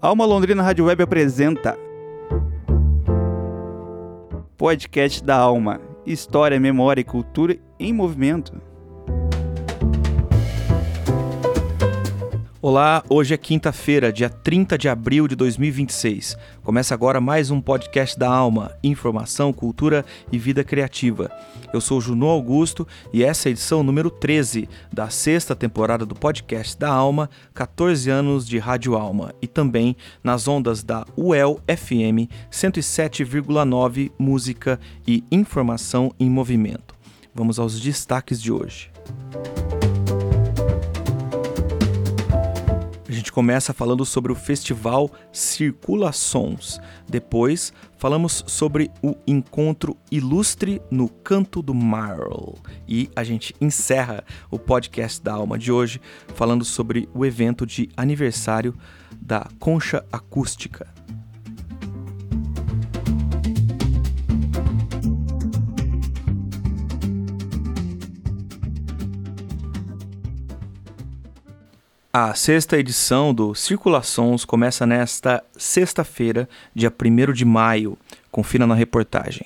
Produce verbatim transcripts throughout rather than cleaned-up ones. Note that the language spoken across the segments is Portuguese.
Alma Londrina Rádio Web apresenta Podcast da Alma, História, Memória e Cultura em Movimento. Olá, hoje é quinta-feira, dia trinta de abril de dois mil e vinte e seis. Começa agora mais um podcast da Alma, informação, cultura e vida criativa. Eu sou Junô Augusto e essa é a edição número treze da sexta temporada do podcast da Alma, quatorze anos de Rádio Alma, e também nas ondas da U E L F M cento e sete vírgula nove, música e informação em movimento. Vamos aos destaques de hoje. A gente começa falando sobre o festival Circulações. Depois, falamos sobre o encontro ilustre no Canto do Marl. E a gente encerra o podcast da Alma de hoje falando sobre o evento de aniversário da Concha Acústica. A sexta edição do Circulações começa nesta sexta-feira, dia primeiro de maio. Confira na reportagem.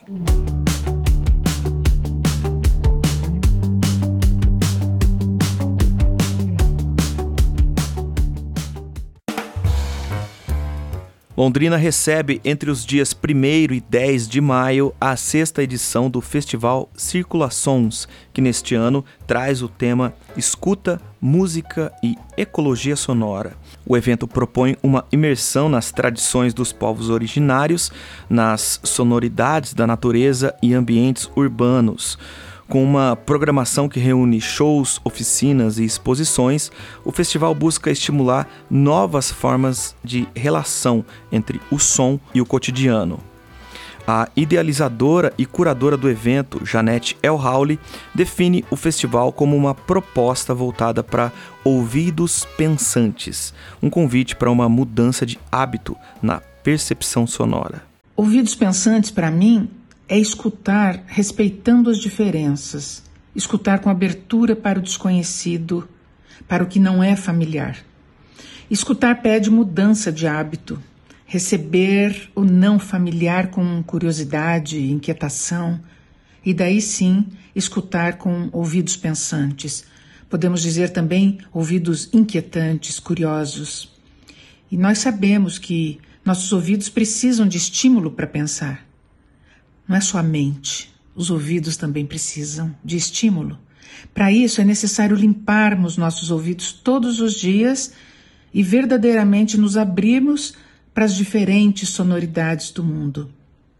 Londrina recebe entre os dias primeiro e dez de maio a sexta edição do Festival Circulações, que neste ano traz o tema Escuta, Música e Ecologia Sonora. O evento propõe uma imersão nas tradições dos povos originários, nas sonoridades da natureza e ambientes urbanos. Com uma programação que reúne shows, oficinas e exposições, o festival busca estimular novas formas de relação entre o som e o cotidiano. A idealizadora e curadora do evento, Janete El-Hauli, define o festival como uma proposta voltada para ouvidos pensantes, um convite para uma mudança de hábito na percepção sonora. Ouvidos pensantes, para mim, é escutar respeitando as diferenças, escutar com abertura para o desconhecido, para o que não é familiar. Escutar pede mudança de hábito, receber o não familiar com curiosidade, inquietação, e daí sim escutar com ouvidos pensantes. Podemos dizer também ouvidos inquietantes, curiosos. E nós sabemos que nossos ouvidos precisam de estímulo para pensar. Não é só a mente, os ouvidos também precisam de estímulo. Para isso é necessário limparmos nossos ouvidos todos os dias e verdadeiramente nos abrirmos para as diferentes sonoridades do mundo.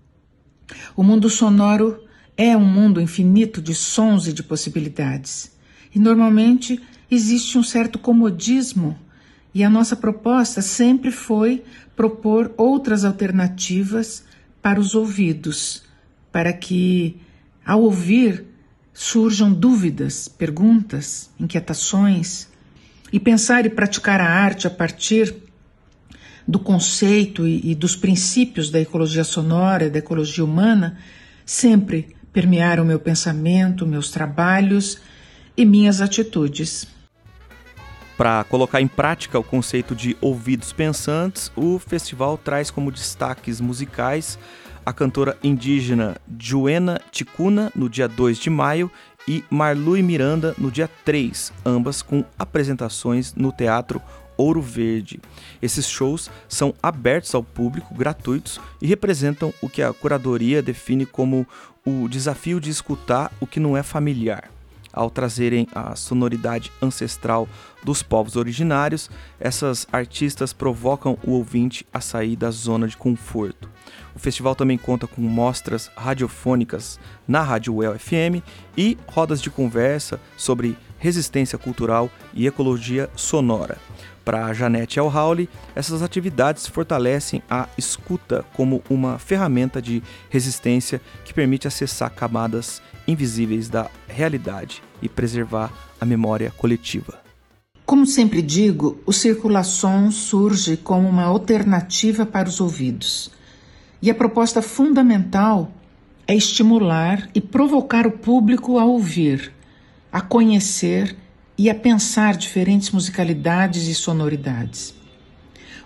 O mundo sonoro é um mundo infinito de sons e de possibilidades. E normalmente existe um certo comodismo, e a nossa proposta sempre foi propor outras alternativas para os ouvidos, para que, ao ouvir, surjam dúvidas, perguntas, inquietações, e pensar e praticar a arte a partir do conceito e, e dos princípios da ecologia sonora e da ecologia humana sempre permearam meu pensamento, meus trabalhos e minhas atitudes. Para colocar em prática o conceito de ouvidos pensantes, o festival traz como destaques musicais a cantora indígena Juena Ticuna, no dia dois de maio, e Marlui Miranda, no dia três, ambas com apresentações no Teatro Ouro Verde. Esses shows são abertos ao público, gratuitos, e representam o que a curadoria define como o desafio de escutar o que não é familiar. Ao trazerem a sonoridade ancestral dos povos originários, essas artistas provocam o ouvinte a sair da zona de conforto. O festival também conta com mostras radiofônicas na Rádio U E L F M e rodas de conversa sobre resistência cultural e ecologia sonora. Para Janete El-Hauli, essas atividades fortalecem a escuta como uma ferramenta de resistência que permite acessar camadas invisíveis da realidade e preservar a memória coletiva. Como sempre digo, o Circulações surge como uma alternativa para os ouvidos. E a proposta fundamental é estimular e provocar o público a ouvir, a conhecer e a pensar diferentes musicalidades e sonoridades.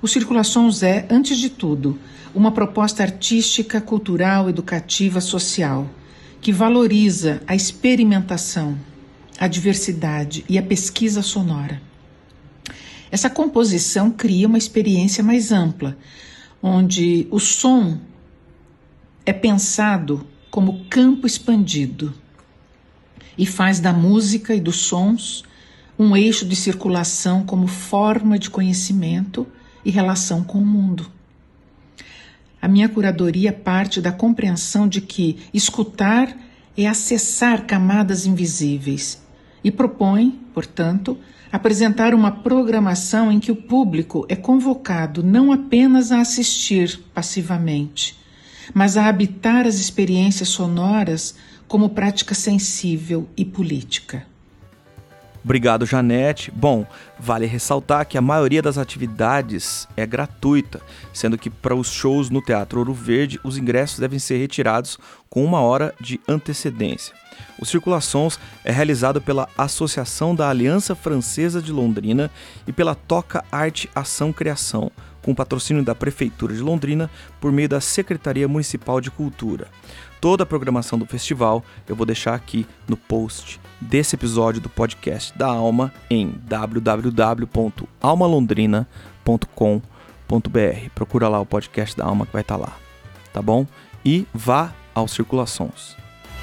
O Circulações é, antes de tudo, uma proposta artística, cultural, educativa, social, que valoriza a experimentação, a diversidade e a pesquisa sonora. Essa composição cria uma experiência mais ampla, onde o som é pensado como campo expandido e faz da música e dos sons um eixo de circulação como forma de conhecimento e relação com o mundo. A minha curadoria parte da compreensão de que escutar é acessar camadas invisíveis e propõe, portanto, apresentar uma programação em que o público é convocado não apenas a assistir passivamente, mas a habitar as experiências sonoras como prática sensível e política. Obrigado, Janete. Bom, vale ressaltar que a maioria das atividades é gratuita, sendo que para os shows no Teatro Ouro Verde, os ingressos devem ser retirados com uma hora de antecedência. O Circulações é realizado pela Associação da Aliança Francesa de Londrina e pela Toca Arte Ação Criação, com patrocínio da Prefeitura de Londrina por meio da Secretaria Municipal de Cultura. Toda a programação do festival eu vou deixar aqui no post desse episódio do podcast da Alma em w w w ponto alma londrina ponto com ponto b r. Procura lá o podcast da Alma que vai estar lá, tá bom? E vá ao Circulações.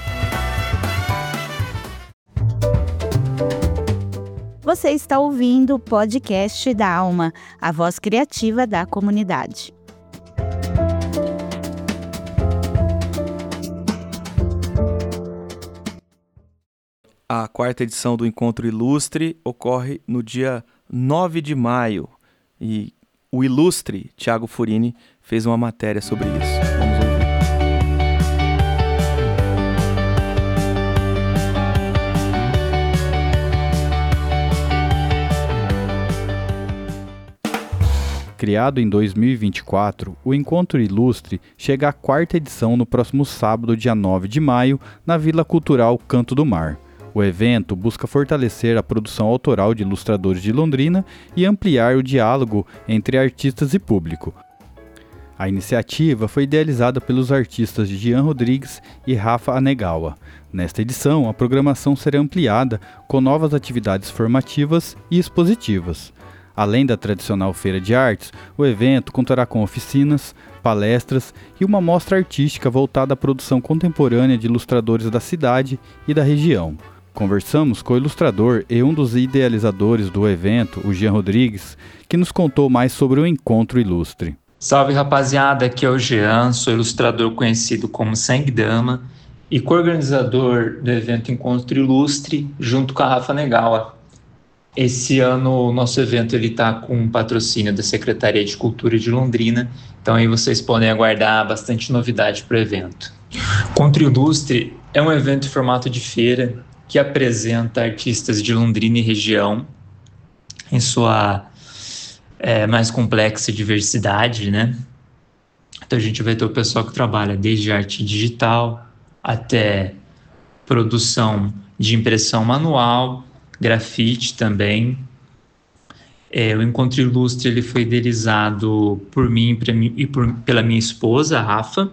Você está ouvindo o podcast da Alma, a voz criativa da comunidade. A quarta edição do Encontro Ilustre ocorre no dia nove de maio e o ilustre Thiago Furini fez uma matéria sobre isso. Vamos ouvir. Criado em dois mil e vinte e quatro, o Encontro Ilustre chega à quarta edição no próximo sábado, dia nove de maio, na Vila Cultural Canto do Mar. O evento busca fortalecer a produção autoral de ilustradores de Londrina e ampliar o diálogo entre artistas e público. A iniciativa foi idealizada pelos artistas Jean Rodrigues e Rafa Anegawa. Nesta edição, a programação será ampliada com novas atividades formativas e expositivas. Além da tradicional feira de artes, o evento contará com oficinas, palestras e uma mostra artística voltada à produção contemporânea de ilustradores da cidade e da região. Conversamos com o ilustrador e um dos idealizadores do evento, o Jean Rodrigues, que nos contou mais sobre o Encontro Ilustre. Salve, rapaziada, aqui é o Jean, sou ilustrador conhecido como Sangue Dama e co-organizador do evento Encontro Ilustre, junto com a Rafa Anegawa. Esse ano o nosso evento está com patrocínio da Secretaria de Cultura de Londrina, então aí vocês podem aguardar bastante novidade para o evento. Encontro Ilustre é um evento em formato de feira que apresenta artistas de Londrina e região em sua é, mais complexa diversidade, né? Então a gente vai ter o pessoal que trabalha desde arte digital até produção de impressão manual, grafite também. É, o Encontro Ilustre ele foi idealizado por mim, mim e por, pela minha esposa, a Rafa,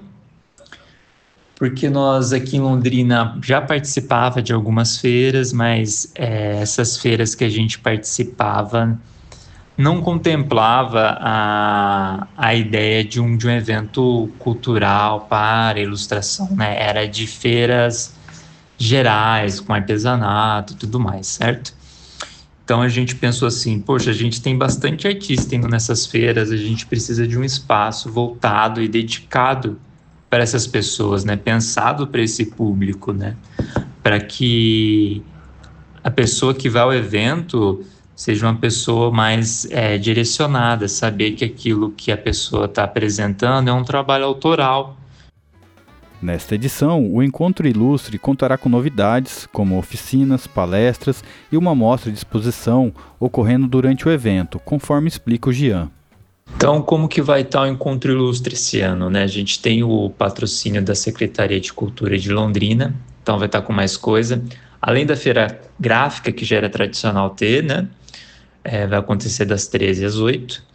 porque nós aqui em Londrina já participava de algumas feiras, mas é, essas feiras que a gente participava não contemplava a, a ideia de um, de um evento cultural para ilustração, né? Era de feiras gerais, com artesanato e tudo mais, certo? Então a gente pensou assim, poxa, a gente tem bastante artista indo nessas feiras, a gente precisa de um espaço voltado e dedicado para essas pessoas, né? Pensado para esse público, né? Para que a pessoa que vai ao evento seja uma pessoa mais é, direcionada, saber que aquilo que a pessoa está apresentando é um trabalho autoral. Nesta edição, o Encontro Ilustre contará com novidades, como oficinas, palestras e uma mostra de exposição ocorrendo durante o evento, conforme explica o Jean. Então, como que vai estar o Encontro Ilustre esse ano, né? A gente tem o patrocínio da Secretaria de Cultura de Londrina, então vai estar com mais coisa. Além da feira gráfica, que já era tradicional ter, né? É, vai acontecer das treze às oito.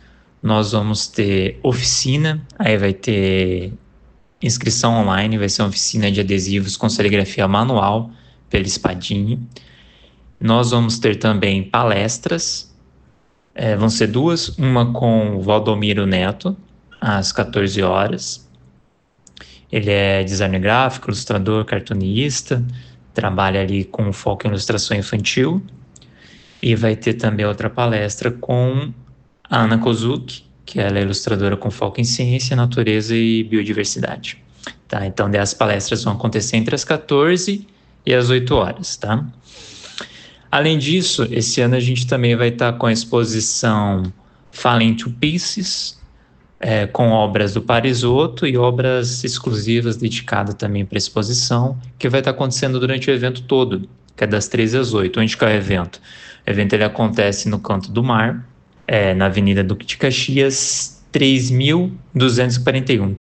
nós vamos ter oficina, aí vai ter inscrição online, vai ser uma oficina de adesivos com serigrafia manual pela Spadini. Nós vamos ter também palestras, é, vão ser duas, uma com o Valdomiro Neto, às quatorze horas. Ele é designer gráfico, ilustrador, cartunista, trabalha ali com foco em ilustração infantil. E vai ter também outra palestra com a Ana Kozuki, que ela é ilustradora com foco em ciência, natureza e biodiversidade. Tá? Então, as palestras vão acontecer entre as quatorze e as oito horas. Tá? Além disso, esse ano a gente também vai estar com a exposição Falling to Pieces, é, com obras do Parisotto e obras exclusivas dedicadas também para a exposição, que vai estar acontecendo durante o evento todo, que é das treze às oito. Onde que é o evento? O evento ele acontece no Canto do Mar, é, na Avenida Duque de Caxias, três mil duzentos e quarenta e um.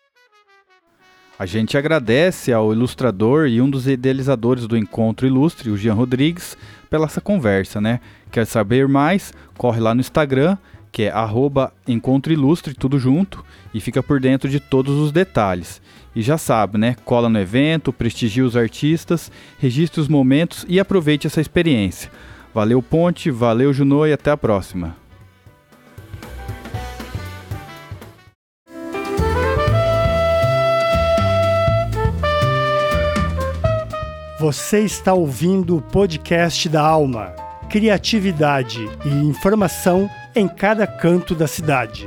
A gente agradece ao ilustrador e um dos idealizadores do Encontro Ilustre, o Jean Rodrigues, pela essa conversa, né? Quer saber mais? Corre lá no Instagram, que é arroba Encontro Ilustre, tudo junto, e fica por dentro de todos os detalhes. E já sabe, né? Cola no evento, prestigie os artistas, registre os momentos e aproveite essa experiência. Valeu, Ponte, valeu, Junô, e até a próxima. Você está ouvindo o podcast da Alma. Criatividade e informação em cada canto da cidade.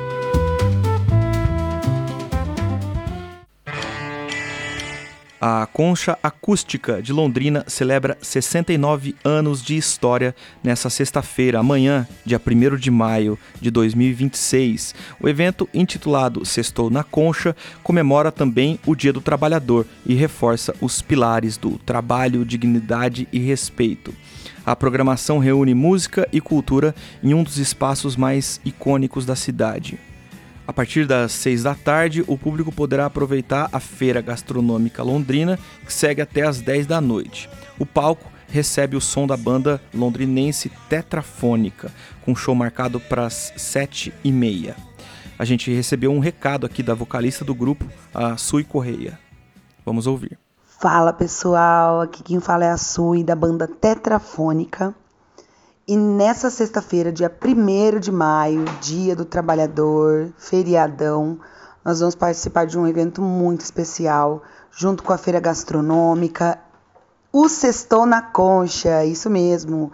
A Concha Acústica de Londrina celebra sessenta e nove anos de história nessa sexta-feira, amanhã, dia primeiro de maio de dois mil e vinte e seis. O evento, intitulado Sextou na Concha, comemora também o Dia do Trabalhador e reforça os pilares do trabalho, dignidade e respeito. A programação reúne música e cultura em um dos espaços mais icônicos da cidade. A partir das seis da tarde, o público poderá aproveitar a Feira Gastronômica Londrina, que segue até às dez da noite. O palco recebe o som da banda londrinense Tetrafônica, com show marcado para as sete e meia. A gente recebeu um recado aqui da vocalista do grupo, a Sui Correia. Vamos ouvir. Fala pessoal, aqui quem fala é a Sui, da banda Tetrafônica. E nessa sexta-feira, dia primeiro de maio, Dia do Trabalhador, feriadão, nós vamos participar de um evento muito especial, junto com a Feira Gastronômica, o Sextou na Concha, isso mesmo,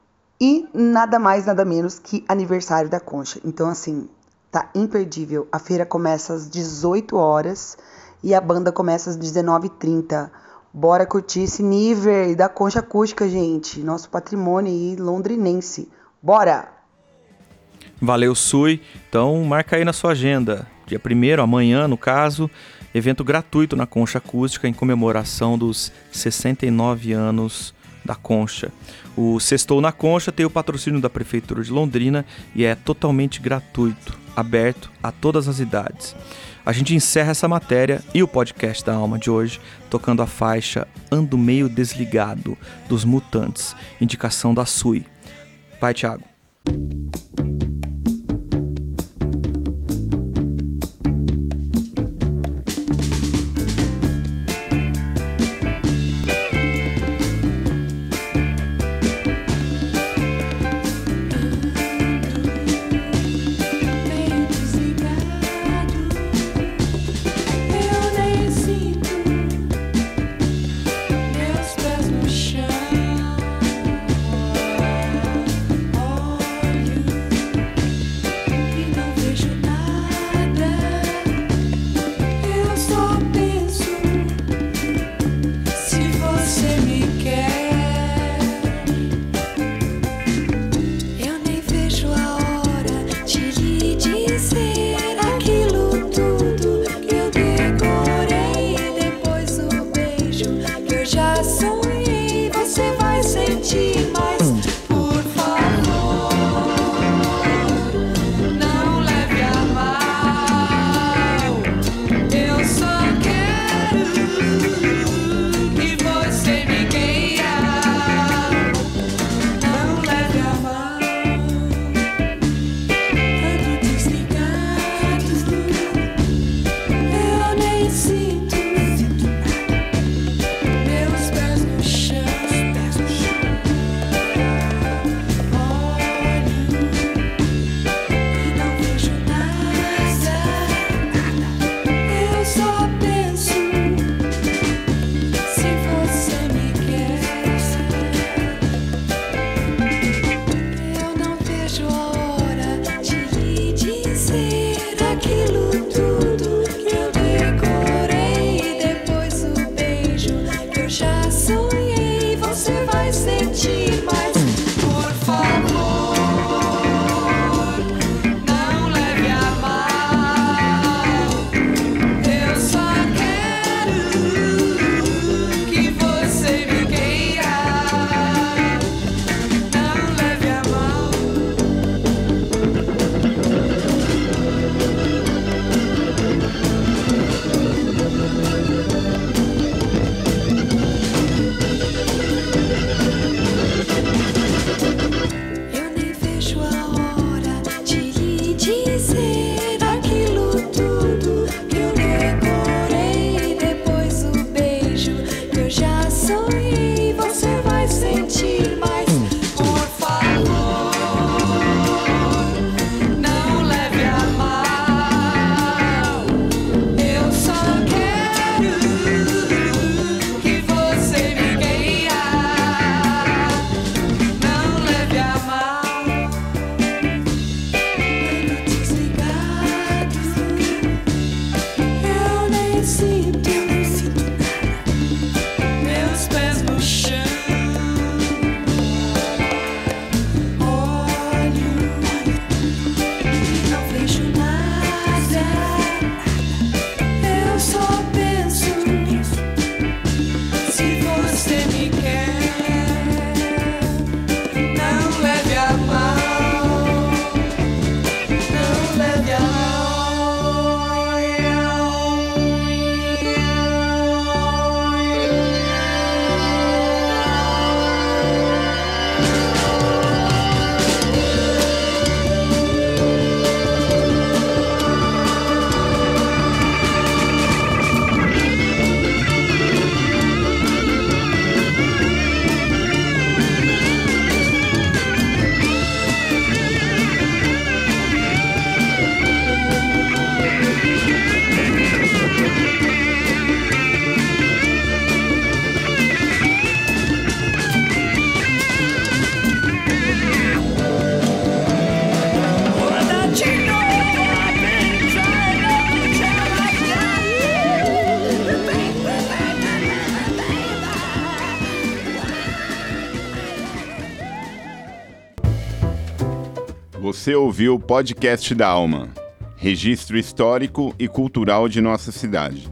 e nada mais, nada menos que aniversário da Concha. Então, assim, tá imperdível. A feira começa às dezoito horas e a banda começa às dezenove e trinta. Bora curtir esse nível da Concha Acústica, gente. Nosso patrimônio aí londrinense. Bora! Valeu, Sui. Então, marca aí na sua agenda. Dia primeiro, amanhã, no caso, evento gratuito na Concha Acústica em comemoração dos sessenta e nove anos da Concha. O Sextou na Concha tem o patrocínio da Prefeitura de Londrina e é totalmente gratuito, aberto a todas as idades. A gente encerra essa matéria e o podcast da Alma de hoje tocando a faixa Ando Meio Desligado, dos Mutantes, indicação da Sui. Vai, Thiago. Meus pés no chão, olha Você ouviu o podcast da Alma, registro histórico e cultural de nossa cidade.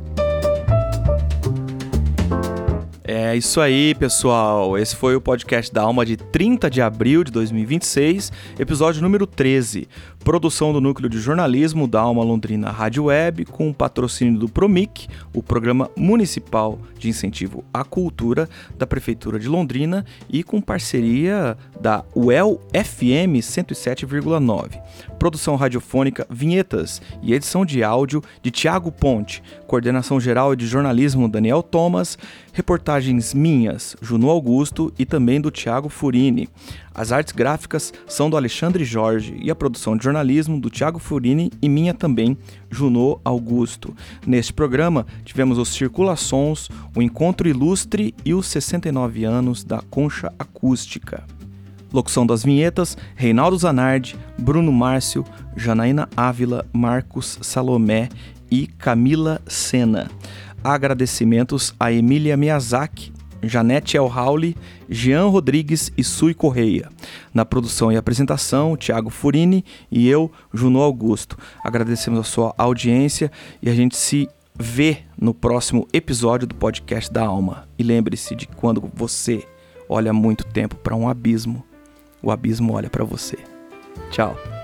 É isso aí, pessoal. Esse foi o podcast da Alma de trinta de abril de dois mil e vinte e seis, episódio número treze. Produção do Núcleo de Jornalismo da Alma Londrina Rádio Web, com patrocínio do PROMIC, o Programa Municipal de Incentivo à Cultura da Prefeitura de Londrina, e com parceria da U E L F M cento e sete vírgula nove. Produção radiofônica, vinhetas e edição de áudio de Tiago Ponte. Coordenação geral de jornalismo Daniel Thomas. Reportagens minhas, Juno Augusto, e também do Thiago Furini. As artes gráficas são do Alexandre Jorge e a produção de jornalismo do Thiago Furini e minha também, Juno Augusto. Neste programa tivemos os Circulações, o Encontro Ilustre e os sessenta e nove anos da Concha Acústica. Locução das vinhetas, Reinaldo Zanardi, Bruno Márcio, Janaína Ávila, Marcos Salomé e Camila Sena. Agradecimentos a Emília Miyazaki, Janete Elhauli, Jean Rodrigues e Sui Correia. Na produção e apresentação, Thiago Furini e eu, Juno Augusto. Agradecemos a sua audiência e a gente se vê no próximo episódio do podcast da Alma. E lembre-se de quando você olha muito tempo para um abismo, o abismo olha para você. Tchau.